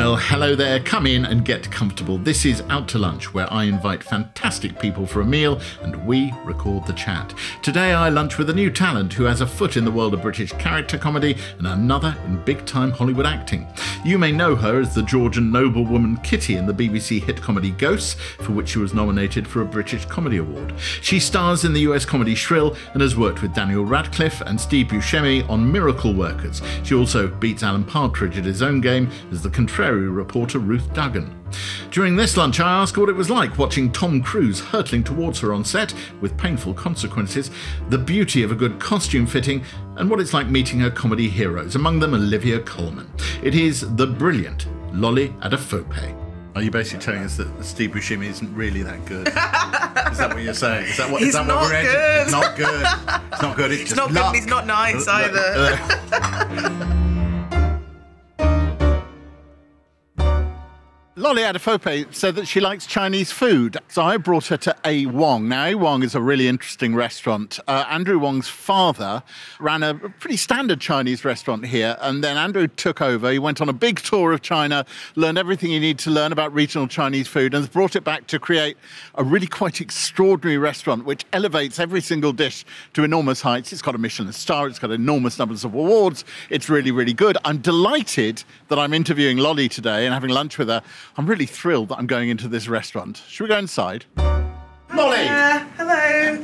Well, hello there. Come in and get comfortable. This is Out to Lunch, where I invite fantastic people for a meal and we record the chat. Today I lunch with a new talent who has a foot in the world of British character comedy and another in big-time Hollywood acting. You may know her as the Georgian noblewoman Kitty in the BBC hit comedy Ghosts, for which she was nominated for a British Comedy Award. She stars in the US comedy Shrill and has worked with Daniel Radcliffe and Steve Buscemi on Miracle Workers. She also beats Alan Partridge at his own game as the contrary reporter Ruth Duggan. During this lunch, I asked her what it was like watching Tom Cruise hurtling towards her on set with painful consequences, the beauty of a good costume fitting, and what it's like meeting her comedy heroes, among them Olivia Colman. It is the brilliant Lolly Adefope. Are you basically telling us that Steve Buscemi isn't really that good? Is that what you're saying? Is that what we're good. It's not good. It's not good. It's just not luck. good. He's not nice either. Lolly Adefope said that she likes Chinese food, so I brought her to A Wong. Now, A Wong is a really interesting restaurant. Andrew Wong's father ran a pretty standard Chinese restaurant here, and then Andrew took over. He went on a big tour of China, learned everything you need to learn about regional Chinese food, and has brought it back to create a really quite extraordinary restaurant which elevates every single dish to enormous heights. It's got a Michelin star, it's got enormous numbers of awards. It's really, really good. I'm delighted that I'm interviewing Lolly today and having lunch with her. I'm really thrilled that I'm going into this restaurant. Should we go inside? Lolly! Hello.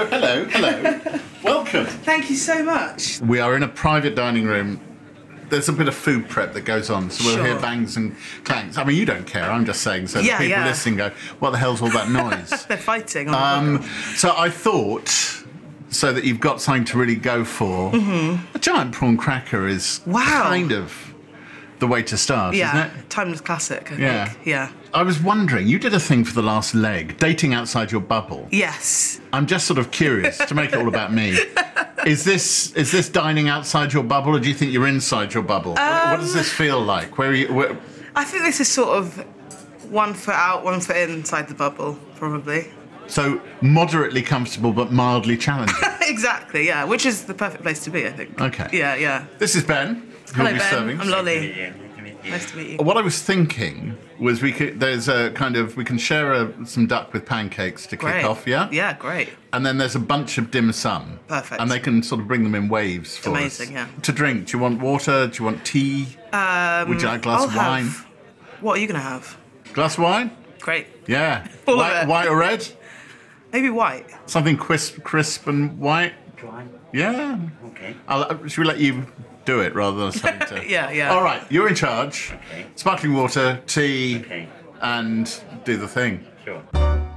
Hello. Welcome. Thank you so much. We are in a private dining room. There's a bit of food prep that goes on, so we'll hear bangs and clanks. I mean, you don't care, I'm just saying, so the people listening go, what the hell's all that noise? They're fighting. So I thought, so that you've got something to really go for, a giant prawn cracker is kind of the way to start, isn't it? Timeless classic, I think. Yeah. I was wondering, you did a thing for the last leg, dating outside your bubble. Yes. I'm just sort of curious to make it all about me. Is this dining outside your bubble, or do you think you're inside your bubble? What does this feel like? Where are you? I think this is sort of 1 foot out, 1 foot inside the bubble, probably. So moderately comfortable but mildly challenging. Exactly, yeah. Which is the perfect place to be, I think. Okay. Yeah. This is Ben. Hello, Ben. Serving. I'm Lolly. Nice to meet you. What I was thinking was we can share some duck with pancakes to kick off, yeah? Yeah, great. And then there's a bunch of dim sum. Perfect. And they can sort of bring them in waves for us. Amazing, yeah. To drink, do you want water? Do you want tea? Would you like a glass of wine? What are you going to have? Glass of wine? Great. Yeah. All of it. White or red? Maybe white. Something crisp and white? Dry. Yeah. Okay. Should we let you do it rather than something to... Yeah. All right, you're in charge. Okay. Sparkling water, tea, Okay. and do the thing. Sure.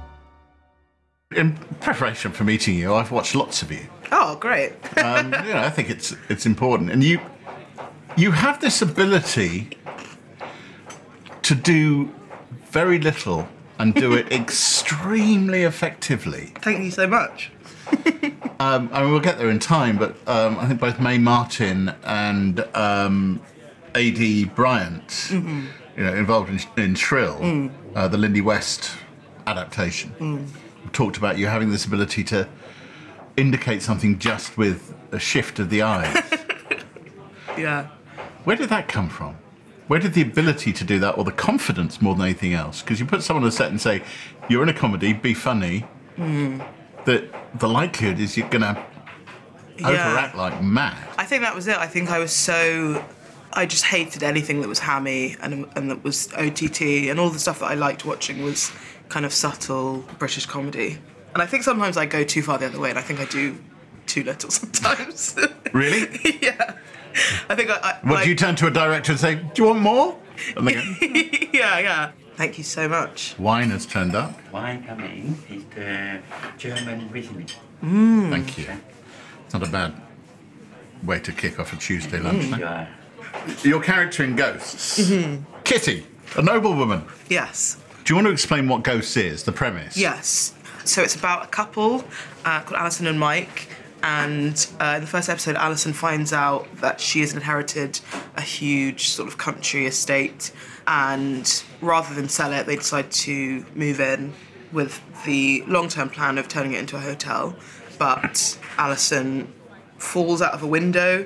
In preparation for meeting you, I've watched lots of you. Oh, great. I think it's important. And you have this ability to do very little and do it extremely effectively. Thank you so much. I mean, we'll get there in time, but I think both Mae Martin and A.D. Bryant, involved in Shrill, the Lindy West adaptation, talked about you having this ability to indicate something just with a shift of the eyes. Yeah. Where did that come from? Where did the ability to do that, or the confidence more than anything else? Because you put someone on a set and say, you're in a comedy, be funny, that the likelihood is you're going to overact like mad. I think that was it. I think I just hated anything that was hammy and that was OTT, and all the stuff that I liked watching was kind of subtle British comedy. And I think sometimes I go too far the other way, and I think I do too little sometimes. Really? Yeah. I think Do you turn to a director and say, do you want more? And they go, Yeah. Thank you so much. wine has turned up. Wine coming is the German Riesling. Thank you. It's not a bad way to kick off a Tuesday lunch. Yeah. Your character in Ghosts, Kitty, a noblewoman. Yes. Do you want to explain what Ghosts is, the premise? Yes. So it's about a couple called Alison and Mike. And in the first episode, Alison finds out that she has inherited a huge sort of country estate. And rather than sell it, they decide to move in with the long-term plan of turning it into a hotel. But Alison falls out of a window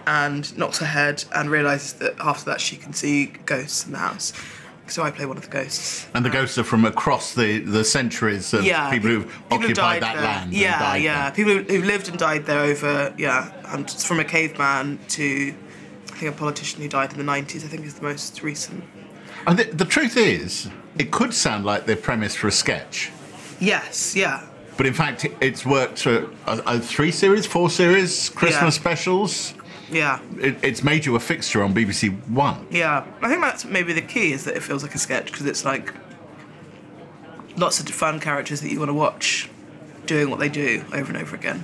and knocks her head and realises that after that she can see ghosts in the house. So I play one of the ghosts. And the ghosts are from across the centuries of people who've occupied that there. land. Yeah, and died yeah. there. People who've lived and died there over, and it's from a caveman to, I think, a politician who died in the 90s, I think is the most recent. And the truth is, it could sound like the premise for a sketch. Yes, yeah. But in fact, it's worked for 3 series, 4 series, Christmas specials. Yeah. It's made you a fixture on BBC One. Yeah. I think that's maybe the key, is that it feels like a sketch, because it's like lots of fun characters that you want to watch doing what they do over and over again.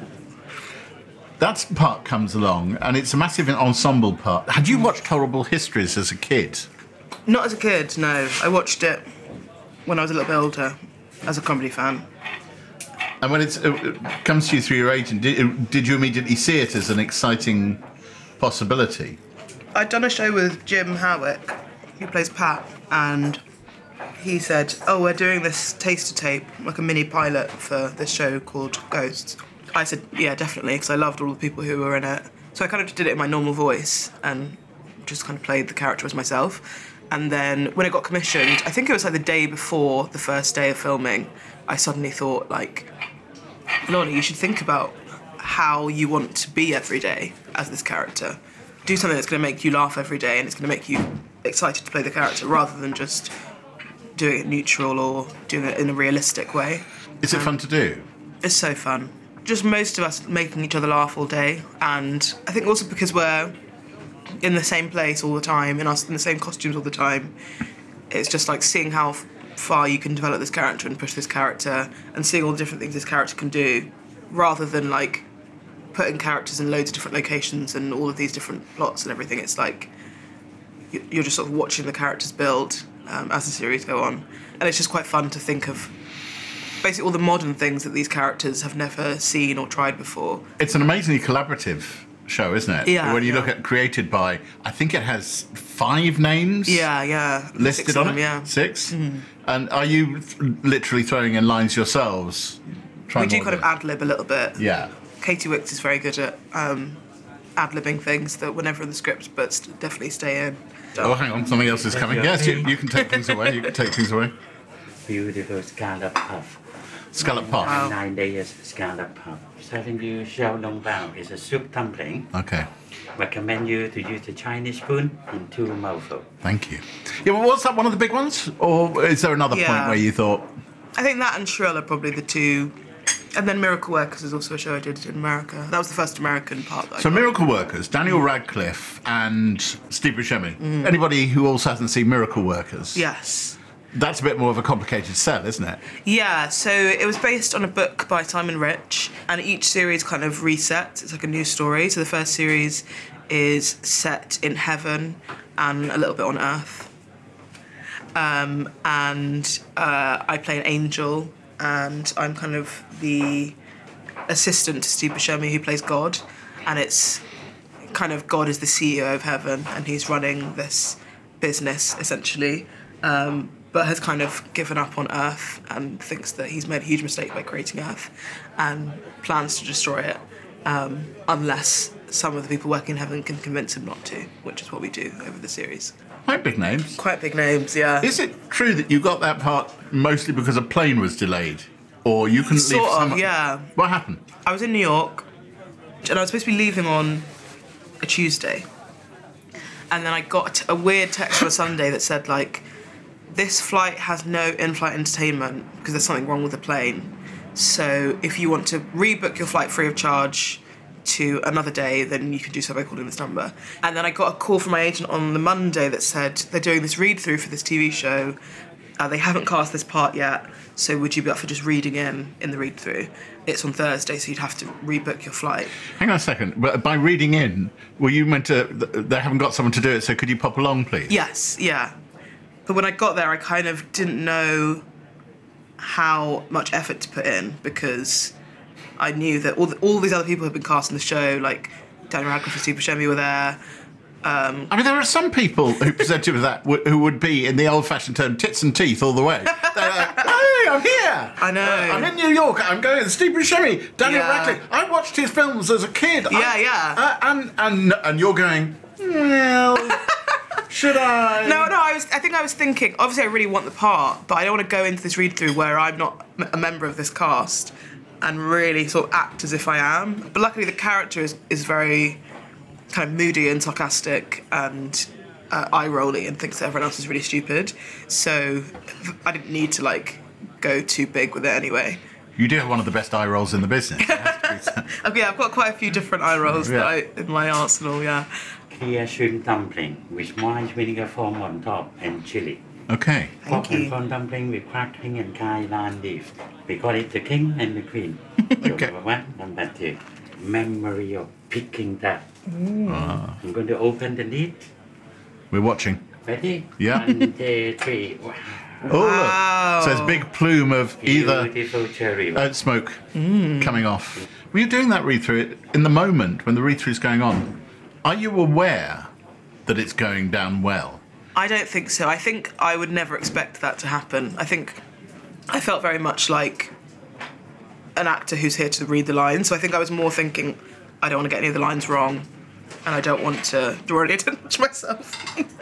That part comes along, and it's a massive ensemble part. Had you watched Horrible Histories as a kid? Not as a kid, no. I watched it when I was a little bit older, as a comedy fan. And when it comes to you through your agent, did you immediately see it as an exciting possibility? I'd done a show with Jim Howick, who plays Pat, and he said, we're doing this taster tape, like a mini pilot for this show called Ghosts. I said, yeah, definitely, because I loved all the people who were in it. So I kind of just did it in my normal voice and just kind of played the character as myself. And then when it got commissioned, I think it was like the day before the first day of filming, I suddenly thought, like, Lorna, you should think about how you want to be every day as this character. Do something that's going to make you laugh every day and it's going to make you excited to play the character, rather than just doing it neutral or doing it in a realistic way. Is it fun to do? It's so fun. Just most of us making each other laugh all day, and I think also because we're in the same place all the time, in the same costumes all the time, it's just like seeing how far you can develop this character and push this character, and seeing all the different things this character can do, rather than like putting characters in loads of different locations and all of these different plots and everything. It's like you're just sort of watching the characters build as the series go on, and it's just quite fun to think of basically all the modern things that these characters have never seen or tried before. It's an amazingly collaborative show, isn't it? Yeah. When you look at created by, I think it has 5 names. Yeah. Listed 6 on of them, it. yeah. 6. Mm-hmm. And are you literally throwing in lines yourselves? We do kind of ad-lib a little bit. Yeah. Katie Wicks is very good at ad-libbing things that were never in the script but definitely stay in. Oh, hang on, something else is coming. Yes, you can take things away. Beautiful scallop puff. Scallop puff. Wow. 9 layers scallop puff. Serving you xiao long bao is a soup dumpling. Okay. Recommend you to use the Chinese spoon in 2 mouthfuls. Thank you. Yeah, well, was that one of the big ones? Or is there another point where you thought... I think that and Shrill are probably the 2. And then Miracle Workers is also a show I did in America. That was the first American part that I So got. Miracle Workers, Daniel Radcliffe and Steve Buscemi. Anybody who also hasn't seen Miracle Workers? Yes. That's a bit more of a complicated sell, isn't it? Yeah, so it was based on a book by Simon Rich, and each series kind of resets. It's like a new story. So the first series is set in heaven and a little bit on earth. I play an angel, and I'm kind of the assistant to Steve Buscemi, who plays God, and it's kind of God is the CEO of heaven, and he's running this business, essentially, but has kind of given up on Earth and thinks that he's made a huge mistake by creating Earth and plans to destroy it, unless some of the people working in heaven can convince him not to, which is what we do over the series. Quite big names. Quite big names, yeah. Is it true that you got that part mostly because a plane was delayed? Or you couldn't leave Sort of, yeah. What happened? I was in New York, and I was supposed to be leaving on a Tuesday. And then I got a weird text on a Sunday that said, like, this flight has no in-flight entertainment because there's something wrong with the plane. So if you want to rebook your flight free of charge to another day, then you can do so by calling this number. And then I got a call from my agent on the Monday that said they're doing this read-through for this TV show. They haven't cast this part yet, so would you be up for just reading in the read-through? It's on Thursday, so you'd have to rebook your flight. Hang on a second. But by reading in, were you meant to... They haven't got someone to do it, so could you pop along, please? Yes, yeah. But when I got there, I kind of didn't know how much effort to put in, because I knew that all these other people who had been cast in the show, like Daniel Radcliffe and Steve Buscemi were there. I mean, there are some people who presented with that who would be, in the old-fashioned term, tits and teeth all the way. They're like, hey, I'm here. I know. I'm in New York. I'm going to Steve Buscemi, Daniel Yeah. Radcliffe. I watched his films as a kid. Yeah. And you're going, well, should I? No, I think I was thinking, obviously I really want the part, but I don't want to go into this read-through where I'm not a member of this cast and really sort of act as if I am. But luckily the character is very kind of moody and sarcastic and eye-rolly and thinks that everyone else is really stupid. So I didn't need to, like, go too big with it anyway. You do have one of the best eye rolls in the business. It has to be said. Okay, I've got quite a few different eye rolls in my arsenal, yeah. Clear shrimp dumpling with mild vinegar foam on top and chili. Okay. Pork you. and prawn dumpling with crackling and Kailan leaf. We call it the king and the queen. Okay. Number one. Number two. Memory of Peking duck. I'm going to open the lid. We're watching. Ready? Yeah. 1, 2, 3. Wow. Oh, look. So there's a big plume of either Beautiful cherry. smoke coming off. When you're doing that read-through, in the moment when the read-through is going on, are you aware that it's going down well? I don't think so. I think I would never expect that to happen. I think I felt very much like an actor who's here to read the lines. So I think I was more thinking, I don't want to get any of the lines wrong, and I don't want to draw any attention to myself.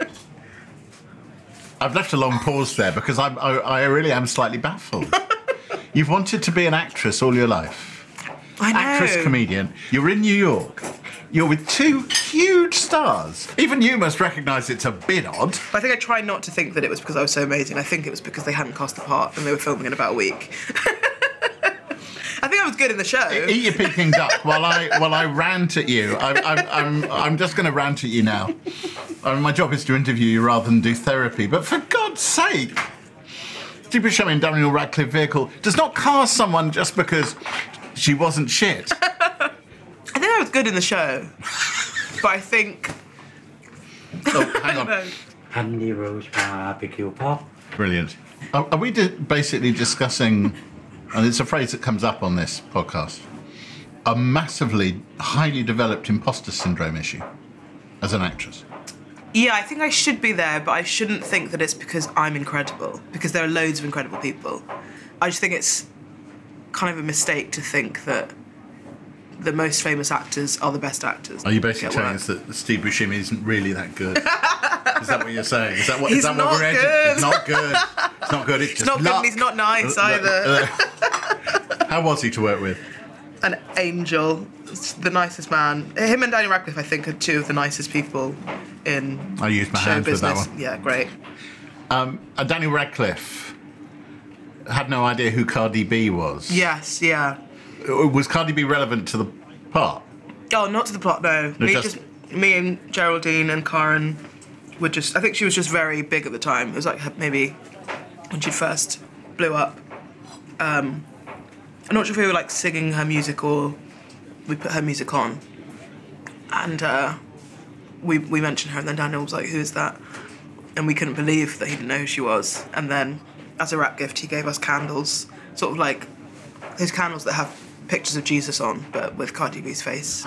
I've left a long pause there because I really am slightly baffled. You've wanted to be an actress all your life. I know. Actress, comedian. You're in New York. You're with two huge stars. Even you must recognise it's a bit odd. I think I tried not to think that it was because I was so amazing. I think it was because they hadn't cast the part and they were filming in about a week. I think I was good in the show. Eat your Peking duck while I rant at you. I'm just going to rant at you now. My job is to interview you rather than do therapy. But for God's sake, Steve Buscemi and Daniel Radcliffe vehicle does not cast someone just because she wasn't shit. I think I was good in the show, but I think. Oh, hang on. No. Honey roast barbecue pork. Brilliant. Are we basically discussing, and it's a phrase that comes up on this podcast, a massively, highly developed imposter syndrome issue as an actress? Yeah, I think I should be there, but I shouldn't think that it's because I'm incredible, because there are loads of incredible people. I just think it's kind of a mistake to think that the most famous actors are the best actors. Are you basically Get telling work. us that Steve Buscemi isn't really that good? Is that what you're saying? Is that what, He's is that not what we're good. It's not good. It's not good. It's just Not good luck. and he's not nice either. How was he to work with? An angel, the nicest man. Him and Daniel Radcliffe, I think, are two of the nicest people in I used my show hands with that business. one. Yeah, great. Daniel Radcliffe had no idea who Cardi B was. Yes, yeah. Was Cardi B relevant to the part? Oh, not to the plot, no. Me and Geraldine and Karen were just. I think she was just very big at the time. It was like maybe when she first blew up. I'm not sure if we were like singing her music or we put her music on. And we mentioned her, and then Daniel was like, "Who is that?" And we couldn't believe that he didn't know who she was. And then, as a wrap gift, he gave us candles, sort of like those candles that have pictures of Jesus on, but with Cardi B's face.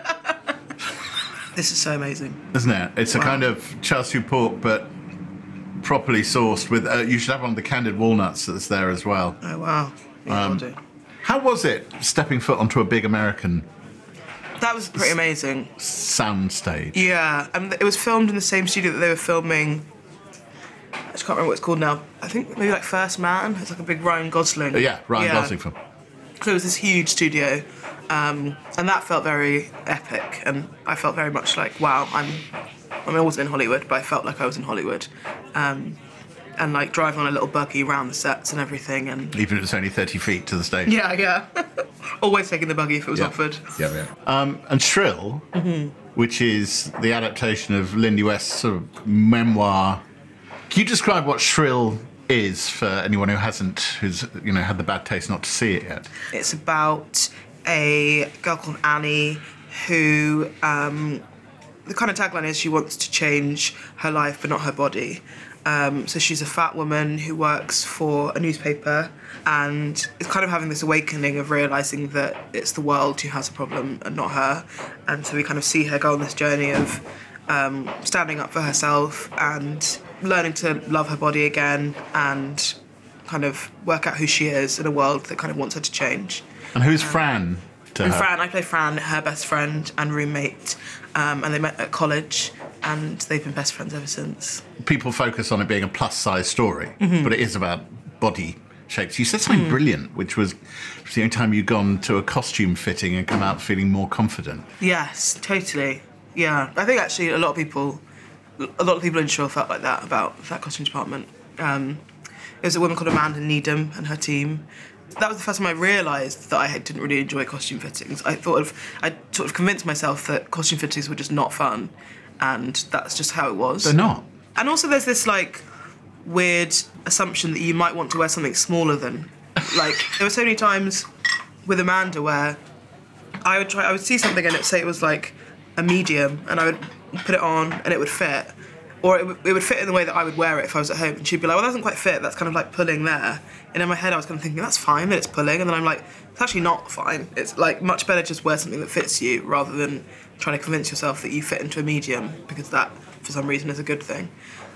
This is so amazing. Isn't it? It's a kind of char siu pork, but properly sourced with. You should have one of the candied walnuts that's there as well. Oh wow. Yeah, will do. How was it stepping foot onto a big American That was pretty amazing. soundstage? Yeah, and it was filmed in the same studio that they were filming. I just can't remember what it's called now. I think maybe like First Man. It's like a big Ryan Gosling. Yeah, Ryan Gosling film. So it was this huge studio, and that felt very epic. And I felt very much like, wow, I wasn't in Hollywood, but I felt like I was in Hollywood. And like driving on a little buggy around the sets and everything. And Even if it's only 30 feet to the stage. yeah. Always taking the buggy if it was offered. Yeah. And Shrill, which is the adaptation of Lindy West's sort of memoir. Can you describe what Shrill is for anyone who's had the bad taste not to see it yet? It's about a girl called Annie who, the kind of tagline is she wants to change her life but not her body. So she's a fat woman who works for a newspaper and is kind of having this awakening of realising that it's the world who has a problem and not her. And so we kind of see her go on this journey of standing up for herself and learning to love her body again and kind of work out who she is in a world that kind of wants her to change. And who's Fran to And her? Fran, I play Fran, her best friend and roommate, and they met at college, and they've been best friends ever since. People focus on it being a plus-size story, but it is about body shapes. You said something brilliant, which was the only time you'd gone to a costume fitting and come out feeling more confident. Yes, totally. Yeah, I think actually a lot of people in Shaw felt like that about that costume department. It was a woman called Amanda Needham and her team. That was the first time I realised that I didn't really enjoy costume fittings. I sort of convinced myself that costume fittings were just not fun, and that's just how it was. They're not. And also there's this, like, weird assumption that you might want to wear something smaller than. Like, there were so many times with Amanda where I would see something and say it was, like, a medium, and I would put it on and it would fit. Or it would fit in the way that I would wear it if I was at home. And she'd be like, well, that doesn't quite fit. That's kind of like pulling there. And in my head, I was kind of thinking, that's fine that it's pulling. And then I'm like, it's actually not fine. It's like much better just wear something that fits you rather than trying to convince yourself that you fit into a medium, because that, for some reason, is a good thing.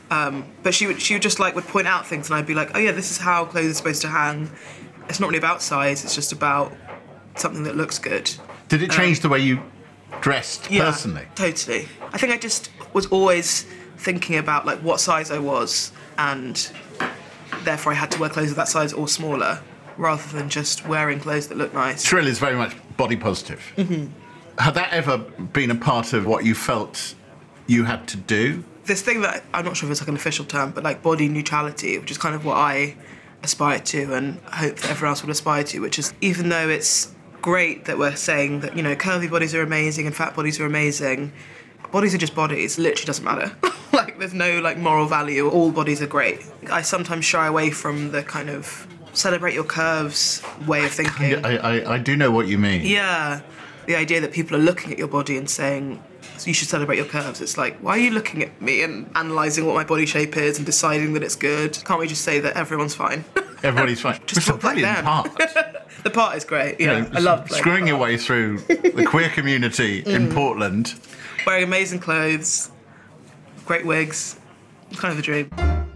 But she would just like would point out things, and I'd be like, oh yeah, this is how clothes are supposed to hang. It's not really about size. It's just about something that looks good. Did it change the way you dressed personally? Totally. I think I just was always thinking about like what size I was, and therefore I had to wear clothes of that size or smaller, rather than just wearing clothes that look nice. Shrill is very much body positive. Mm-hmm. Had that ever been a part of what you felt you had to do? This thing that, I'm not sure if it's like an official term, but like body neutrality, which is kind of what I aspire to and hope that everyone else would aspire to, which is, even though it's great that we're saying that, you know, curvy bodies are amazing and fat bodies are amazing, bodies are just bodies. It literally doesn't matter. Like, there's no like moral value. All bodies are great. I sometimes shy away from the kind of celebrate your curves way of thinking. I do know what you mean. Yeah. The idea that people are looking at your body and saying, you should celebrate your curves. It's like, why are you looking at me and analysing what my body shape is and deciding that it's good? Can't we just say that everyone's fine? Everybody's fine. Just it's a look like brilliant them. part. The part is great, yeah. You know, I love playing screwing the your part. way through the queer community in Portland. Wearing amazing clothes, great wigs. It's kind of a dream.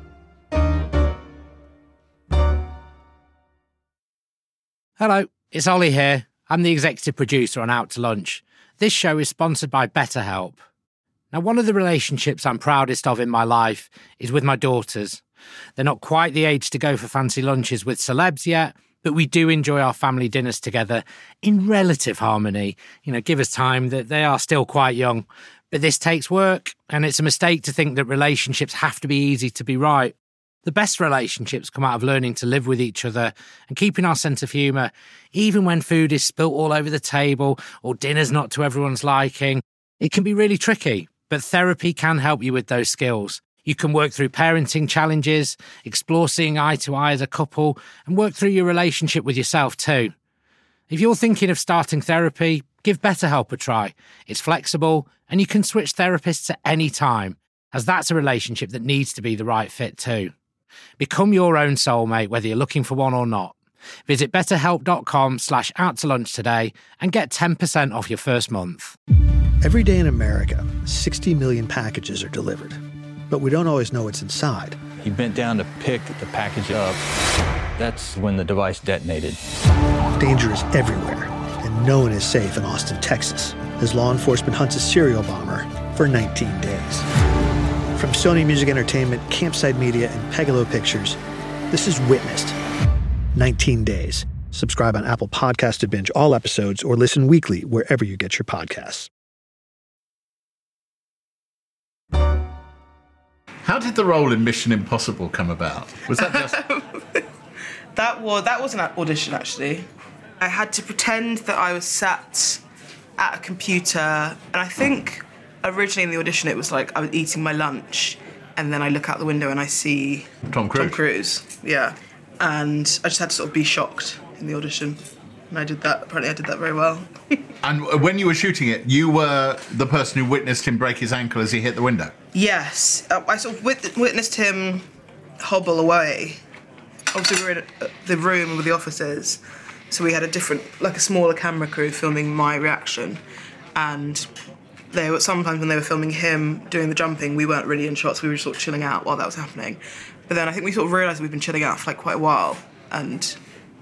Hello, it's Ollie here. I'm the executive producer on Out to Lunch. This show is sponsored by BetterHelp. Now, one of the relationships I'm proudest of in my life is with my daughters. They're not quite the age to go for fancy lunches with celebs yet, but we do enjoy our family dinners together in relative harmony. You know, give us time, that they are still quite young. But this takes work, and it's a mistake to think that relationships have to be easy to be right. The best relationships come out of learning to live with each other and keeping our sense of humour, even when food is spilt all over the table or dinner's not to everyone's liking. It can be really tricky, but therapy can help you with those skills. You can work through parenting challenges, explore seeing eye to eye as a couple, and work through your relationship with yourself too. If you're thinking of starting therapy, give BetterHelp a try. It's flexible, and you can switch therapists at any time, as that's a relationship that needs to be the right fit too. Become your own soulmate, whether you're looking for one or not. Visit betterhelp.com/outtolunch today and get 10% off your first month. Every day in America, 60 million packages are delivered, but we don't always know what's inside. He bent down to pick the package up. That's when the device detonated. Danger is everywhere, and no one is safe in Austin, Texas, as law enforcement hunts a serial bomber for 19 days. From Sony Music Entertainment, Campside Media, and Pegalo Pictures, this is Witnessed. 19 Days. Subscribe on Apple Podcasts to binge all episodes or listen weekly wherever you get your podcasts. How did the role in Mission Impossible come about? Was that just... That was an audition, actually. I had to pretend that I was sat at a computer, and I think originally in the audition it was like I was eating my lunch, and then I look out the window and I see Tom Cruise. Tom Cruise, yeah. And I just had to sort of be shocked in the audition. And I did that. Apparently I did that very well. And when you were shooting it, you were the person who witnessed him break his ankle as he hit the window? Yes. I sort of witnessed him hobble away. Obviously we were in the room with the officers, so we had a smaller camera crew filming my reaction. And sometimes when they were filming him doing the jumping, we weren't really in shots, we were just sort of chilling out while that was happening. But then I think we sort of realised we'd been chilling out for like quite a while, and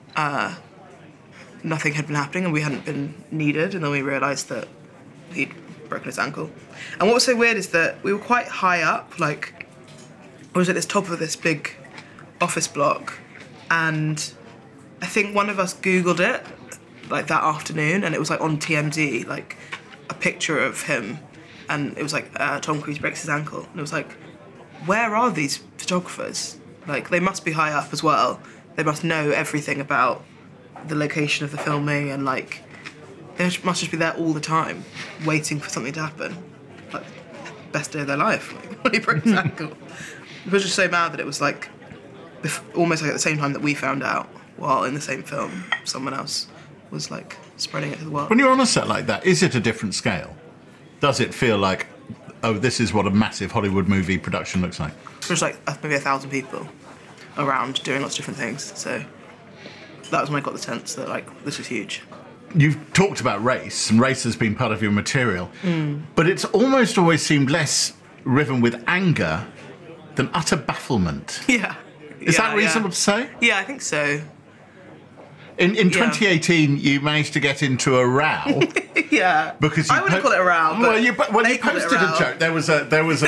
nothing had been happening, and we hadn't been needed. And then we realised that he'd broken his ankle. And what was so weird is that we were quite high up, like I was at this top of this big office block, and I think one of us Googled it like that afternoon, and it was like on TMZ, like a picture of him, and it was like Tom Cruise breaks his ankle, and it was like, where are these photographers? Like, they must be high up as well. They must know everything about the location of the filming, and like they must just be there all the time, waiting for something to happen. Like, best day of their life, like, when he broke his ankle. We were just so mad that it was like almost like at the same time that we found out, while in the same film, someone else was like spreading it to the world. When you're on a set like that, is it a different scale? Does it feel like, oh, this is what a massive Hollywood movie production looks like? There's like maybe 1,000 people around doing lots of different things, so that was when I got the sense that like this was huge. You've talked about race, and race has been part of your material, but it's almost always seemed less riven with anger than utter bafflement. Yeah. Is that reasonable to say? Yeah, I think so. In 2018, you managed to get into a row. Yeah. Because I wouldn't call it a row. But you they called it posted a a row. joke. There was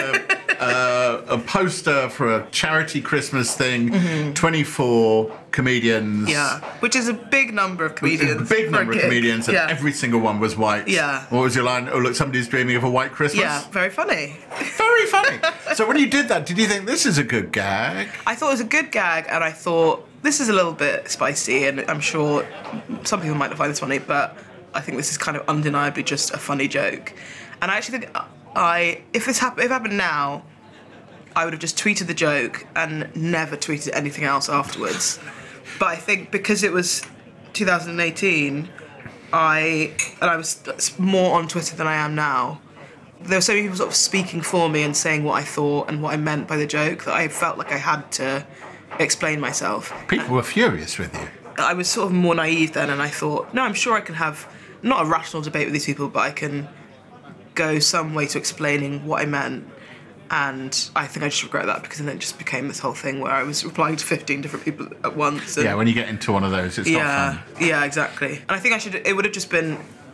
a poster for a charity Christmas thing. 24 comedians. Yeah, which is a big number of comedians. A big for number a of gig. comedians, and Yeah. every single one was white. Yeah. What was your line? Oh, look, somebody's dreaming of a white Christmas. Yeah, very funny. Very funny. So when you did that, did you think this is a good gag? I thought it was a good gag, and I thought this is a little bit spicy, and I'm sure some people might not find this funny, but I think this is kind of undeniably just a funny joke. And I actually think if it happened now, I would have just tweeted the joke and never tweeted anything else afterwards. But I think because it was 2018, I was more on Twitter than I am now. There were so many people sort of speaking for me and saying what I thought and what I meant by the joke that I felt like I had to explain myself. People were furious with you. I was sort of more naive then, and I thought, no, I'm sure I can have not a rational debate with these people, but I can go some way to explaining what I meant. And I think I just regret that, because then it just became this whole thing where I was replying to 15 different people at once. And Yeah, when you get into one of those, it's not fun. Yeah, exactly. And I think it would have just been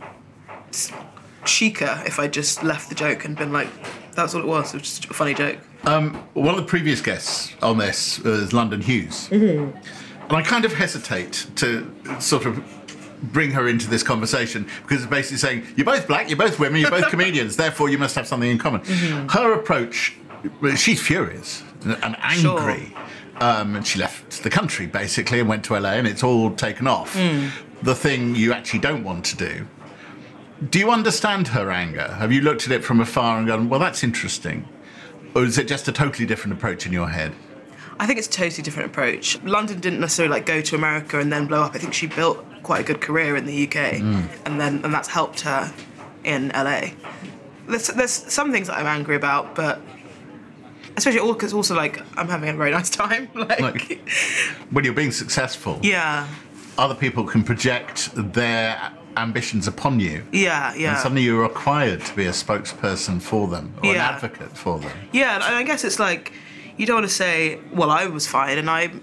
chicer if I just left the joke and been like, that's all it was just a funny joke. One of the previous guests on this was London Hughes. Mm-hmm. And I kind of hesitate to sort of bring her into this conversation, because it's basically saying, you're both black, you're both women, you're both comedians, therefore you must have something in common. Mm-hmm. Her approach, she's furious and angry. Sure. And she left the country, basically, and went to LA, and it's all taken off. The thing you actually don't want to do. Do you understand her anger? Have you looked at it from afar and gone, well, that's interesting? Or is it just a totally different approach in your head? I think it's a totally different approach. London didn't necessarily like go to America and then blow up. I think she built quite a good career in the UK, and that's helped her in LA. There's some things that I'm angry about, but especially because also like I'm having a very nice time. Like when you're being successful, yeah, other people can project their ambitions upon you. Yeah. And suddenly you're required to be a spokesperson for them, or an advocate for them. Yeah, and I guess it's like, you don't want to say, well, I was fine and I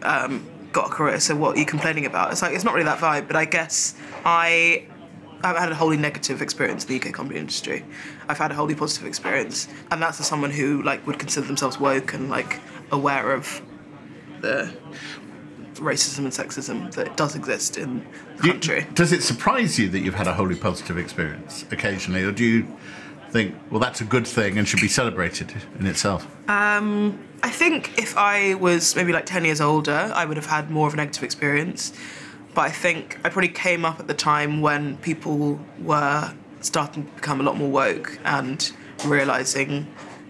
got a career, so what are you complaining about? It's like, it's not really that vibe, but I guess I've had a wholly negative experience in the UK comedy industry. I've had a wholly positive experience, and that's as someone who like would consider themselves woke and like aware of the racism and sexism that does exist in the country. Does it surprise you that you've had a wholly positive experience occasionally, or do you think, well, that's a good thing and should be celebrated in itself? I think if I was maybe like 10 years older, I would have had more of a negative experience. But I think I probably came up at the time when people were starting to become a lot more woke and realising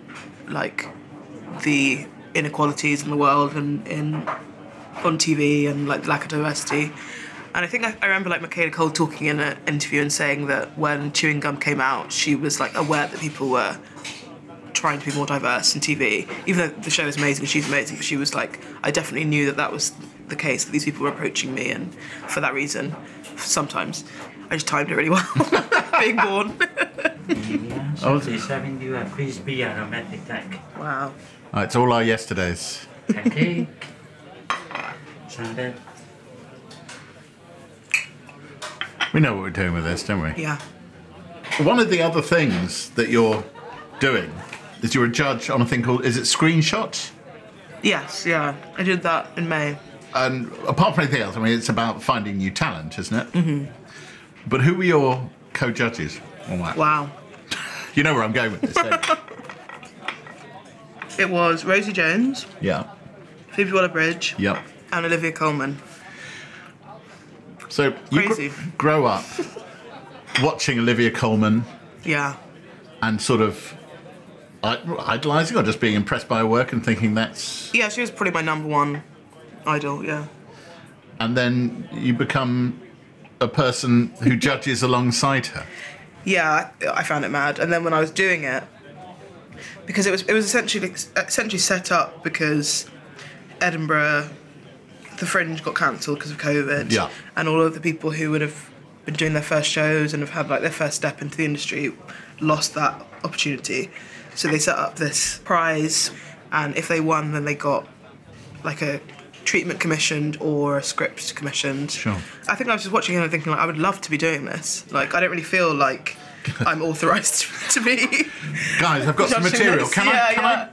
like the inequalities in the world and on TV and like lack of diversity. And I think I remember like Michaela Cole talking in an interview and saying that when Chewing Gum came out, she was like aware that people were trying to be more diverse in TV. Even though the show is amazing and she's amazing, but she was like, I definitely knew that was the case, that these people were approaching me, and for that reason, sometimes I just timed it really well, being born. So she's having you a crispy aromatic tag. Wow. It's all our yesterdays. pancake. Salad. We know what we're doing with this, don't we? Yeah. One of the other things that you're doing is you're a judge on a thing called, is it Screenshots? Yes, yeah. I did that in May. And apart from anything else, I mean, it's about finding new talent, isn't it? Mm-hmm. But who were your co-judges on that? Wow. You know where I'm going with this, don't you? It was Rosie Jones, Yeah. Phoebe Waller-Bridge, Yep. and Olivia Colman. So you Crazy. grow up watching Olivia Colman Yeah. and sort of idolising or just being impressed by her work and thinking that's... Yeah, she was probably my number one idol, yeah. And then you become a person who judges alongside her. Yeah, I found it mad. And then when I was doing it, because it was essentially set up because Edinburgh, the Fringe got cancelled because of COVID. Yeah. And all of the people who would have been doing their first shows and have had like their first step into the industry lost that opportunity. So they set up this prize, and if they won, then they got like a treatment commissioned or a script commissioned. Sure. I think I was just watching it and thinking, like, I would love to be doing this. Like, I don't really feel like I'm authorised to be. Guys, I've got some judging material. this. Can I?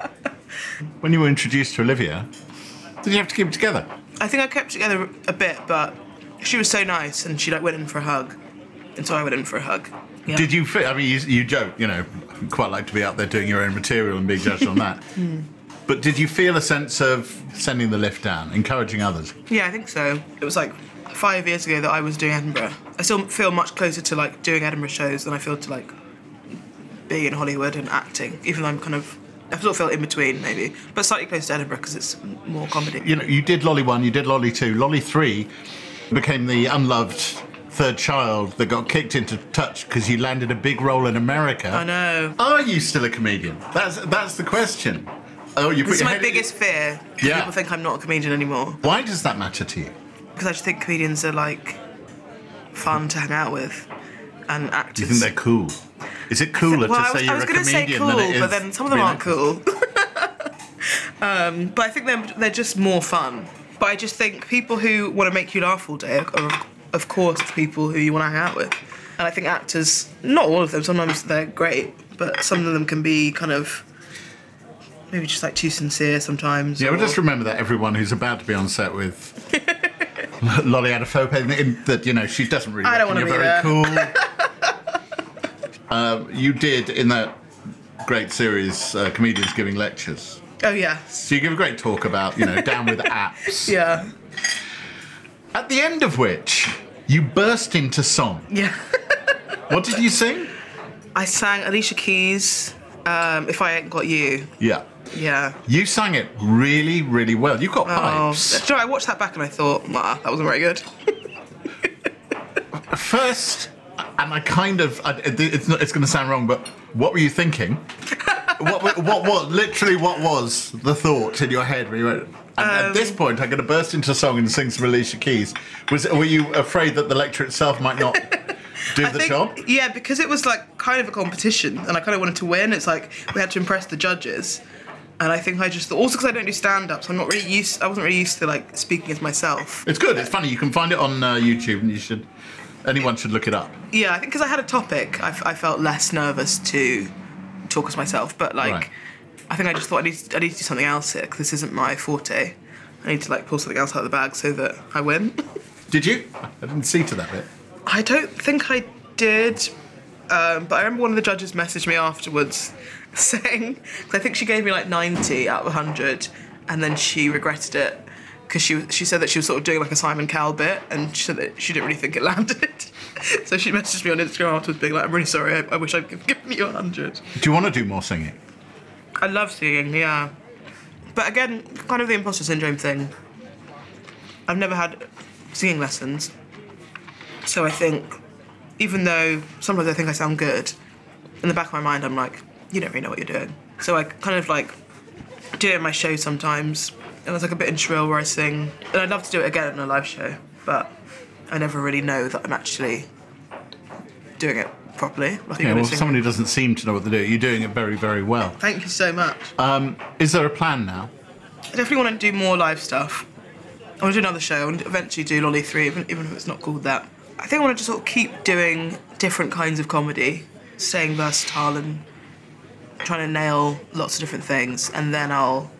When you were introduced to Olivia, did you have to keep it together? I think I kept it together a bit, but she was so nice, and she like went in for a hug, and so I went in for a hug. Yeah. Did you feel, I mean, you joke, you know, quite like to be out there doing your own material and being judged on that. But did you feel a sense of sending the lift down, encouraging others? Yeah, I think so. It was like 5 years ago that I was doing Edinburgh. I still feel much closer to like doing Edinburgh shows than I feel to like being in Hollywood and acting, even though I sort of feel in between maybe, but slightly closer to Edinburgh because it's more comedy. You know, you did Lolly 1, you did Lolly 2. Lolly 3 became the unloved third child that got kicked into touch because you landed a big role in America. I know. Are you still a comedian? That's the question. Oh, you put This is your my head- biggest fear. Yeah. People think I'm not a comedian anymore Why does that matter to you? because I just think comedians are like fun to hang out with, and actors. Do you think they're cool? Is it cooler Well, to say you're I was a going to say comedian cool, than it is but then some of to them be aren't an cool. But I think they're just more fun. But I just think people who want to make you laugh all day are, of course, the people who you want to hang out with. And I think actors, not all of them, sometimes they're great, but some of them can be kind of maybe just like too sincere sometimes. Yeah, or- well, just remember that everyone who's about to be on set with Lolly Adafopé, that, you know, she doesn't really I don't reckon you're wanna very be there. cool. You did, in that great series, Comedians Giving Lectures. Oh, yes. So you give a great talk about, you know, down with apps. Yeah. At the end of which, you burst into song. Yeah. What did you sing? I sang Alicia Keys, If I Ain't Got You. Yeah. Yeah. You sang it really, really well. You've got Oh, pipes. do you know, I watched that back and I thought, that wasn't very good. First, and I kind of, it's going to sound wrong, but what were you thinking? Literally, what was the thought in your head when you went? And at this point, I'm going to burst into song and sing some Alicia Keys. Were you afraid that the lecture itself might not do the job? Yeah, because it was like kind of a competition, and I kind of wanted to win. It's like we had to impress the judges, and I think I just thought, also because I don't do stand-ups, I wasn't really used to like speaking as myself. It's good. It's funny. You can find it on YouTube, and anyone should look it up. Yeah, I think because I had a topic, I felt less nervous to talk as myself. But like, Right. I think I just thought I need to do something else here, 'cause this isn't my forte. I need to like pull something else out of the bag so that I win. Did you? I didn't see to that bit. I don't think I did, but I remember one of the judges messaged me afterwards saying, cause I think she gave me like 90 out of 100, and then she regretted it because she said that she was sort of doing like a Simon Cowell bit, and she said that she didn't really think it landed. So she messaged me on Instagram afterwards being like, I'm really sorry, I wish I'd given you 100. Do you want to do more singing? I love singing, yeah. But again, kind of the imposter syndrome thing. I've never had singing lessons. So I think, even though sometimes I think I sound good, in the back of my mind I'm like, you don't really know what you're doing. So I kind of like do it in my show sometimes, and there's like a bit in Shrill where I sing, and I'd love to do it again in a live show, but I never really know that I'm actually doing it properly. Like Yeah, well, someone who doesn't seem to know what to do, you're doing it very, very well. Thank you so much. Is there a plan now? I definitely want to do more live stuff. I want to do another show. I want to eventually do Lolly 3, even if it's not called that. I think I want to just sort of keep doing different kinds of comedy, staying versatile and trying to nail lots of different things, and then I'll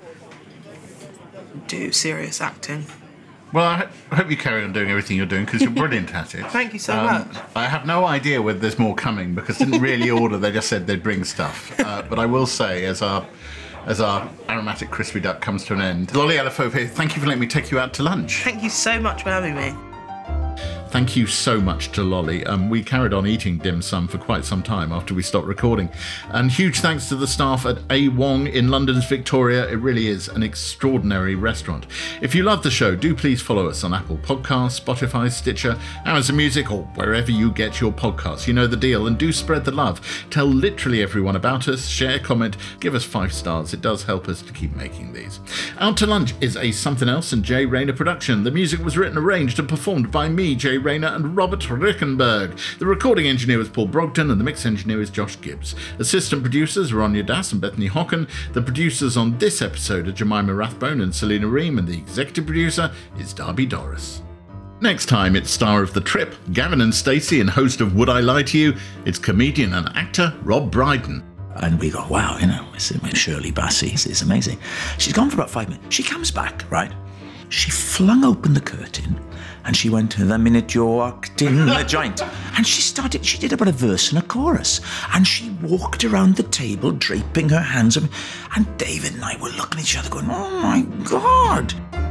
do serious acting. Well, I hope you carry on doing everything you're doing because you're brilliant at it. Thank you so much. I have no idea whether there's more coming because they didn't really order. They just said they'd bring stuff. But I will say, as our aromatic crispy duck comes to an end, Lolly Alafope, thank you for letting me take you out to lunch. Thank you so much for having me. Thank you so much to Lolly. We carried on eating dim sum for quite some time after we stopped recording. And huge thanks to the staff at A Wong in London's Victoria. It really is an extraordinary restaurant. If you love the show, do please follow us on Apple Podcasts, Spotify, Stitcher, Amazon Music, or wherever you get your podcasts. You know the deal. And do spread the love. Tell literally everyone about us. Share, comment, give us 5 stars. It does help us to keep making these. Out to Lunch is a Something Else and Jay Rayner production. The music was written, arranged and performed by me, Jay Rayner, and Robert Rickenberg. The recording engineer was Paul Brogden and the mix engineer is Josh Gibbs. Assistant producers are Anya Das and Bethany Hocken. The producers on this episode are Jemima Rathbone and Selena Ream, and the executive producer is Darby Doris. Next time, it's star of The Trip, Gavin and Stacey, and host of Would I Lie to You? It's comedian and actor Rob Brydon. And we go, wow, it's Shirley Bassey, it's amazing. She's gone for about 5 minutes. She comes back, right? She flung open the curtain and she went, the minute you walked in the joint. And she did about a verse and a chorus. And she walked around the table, draping her hands. And David and I were looking at each other going, oh my God.